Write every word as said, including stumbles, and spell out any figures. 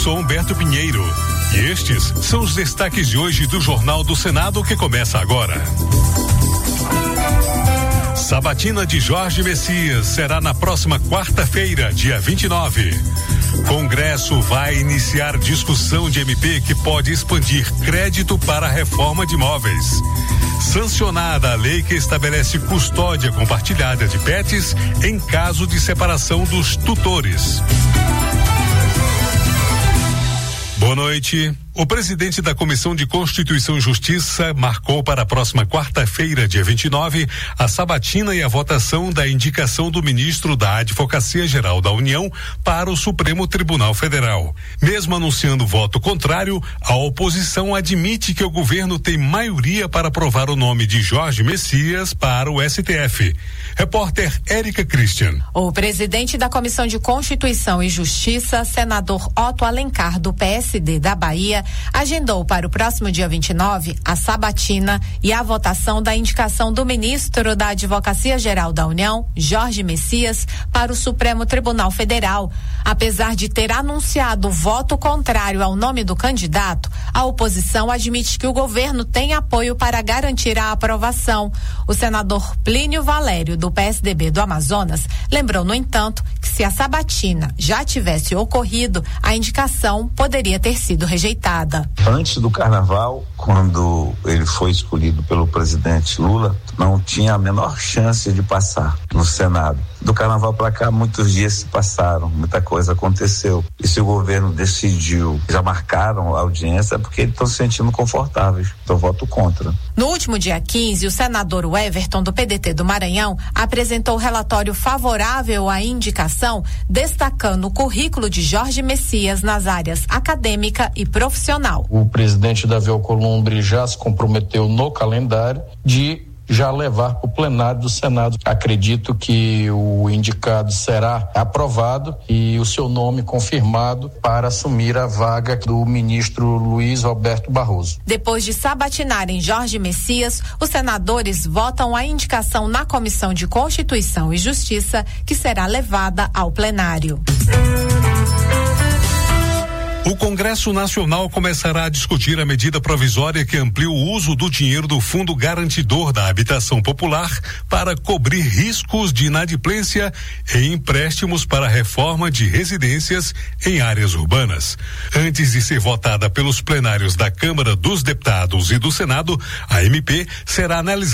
sou Humberto Pinheiro e estes são os destaques de hoje do Jornal do Senado que começa agora. Sabatina de Jorge Messias será na próxima quarta-feira, dia vinte e nove. Congresso vai iniciar discussão de M P que pode expandir crédito para a reforma de imóveis. Sancionada a lei que estabelece custódia compartilhada de pets em caso de separação dos tutores. Boa noite. O presidente da Comissão de Constituição e Justiça marcou para a próxima quarta-feira, dia vinte e nove, a sabatina e a votação da indicação do ministro da Advocacia Geral da União para o Supremo Tribunal Federal. Mesmo anunciando voto contrário, a oposição admite que o governo tem maioria para aprovar o nome de Jorge Messias para o S T F. Repórter Érica Christian. O presidente da Comissão de Constituição e Justiça, senador Otto Alencar, do P S D da Bahia, agendou para o próximo dia vinte e nove a sabatina e a votação da indicação do ministro da Advocacia Geral da União, Jorge Messias, para o Supremo Tribunal Federal. Apesar de ter anunciado voto contrário ao nome do candidato, a oposição admite que o governo tem apoio para garantir a aprovação. O senador Plínio Valério, do P S D B do Amazonas, lembrou, no entanto, que se a sabatina já tivesse ocorrido, a indicação poderia ter sido rejeitada. Antes do carnaval, quando ele foi escolhido pelo presidente Lula, não tinha a menor chance de passar no Senado. Do carnaval para cá, muitos dias se passaram, muita coisa aconteceu. E se o governo decidiu, já marcaram a audiência, é porque eles estão se sentindo confortáveis. Então, voto contra. No último dia quinze, o senador Everton, do P D T do Maranhão, apresentou relatório favorável à indicação, destacando o currículo de Jorge Messias nas áreas acadêmica e profissional. O presidente Davi Alcolumbre já se comprometeu no calendário de já levar para o plenário do Senado. Acredito que o indicado será aprovado e o seu nome confirmado para assumir a vaga do ministro Luiz Roberto Barroso. Depois de sabatinarem Jorge Messias, os senadores votam a indicação na Comissão de Constituição e Justiça, que será levada ao plenário. O Congresso Nacional começará a discutir a medida provisória que amplia o uso do dinheiro do Fundo Garantidor da Habitação Popular para cobrir riscos de inadimplência em empréstimos para a reforma de residências em áreas urbanas. Antes de ser votada pelos plenários da Câmara dos Deputados e do Senado, a M P será analisada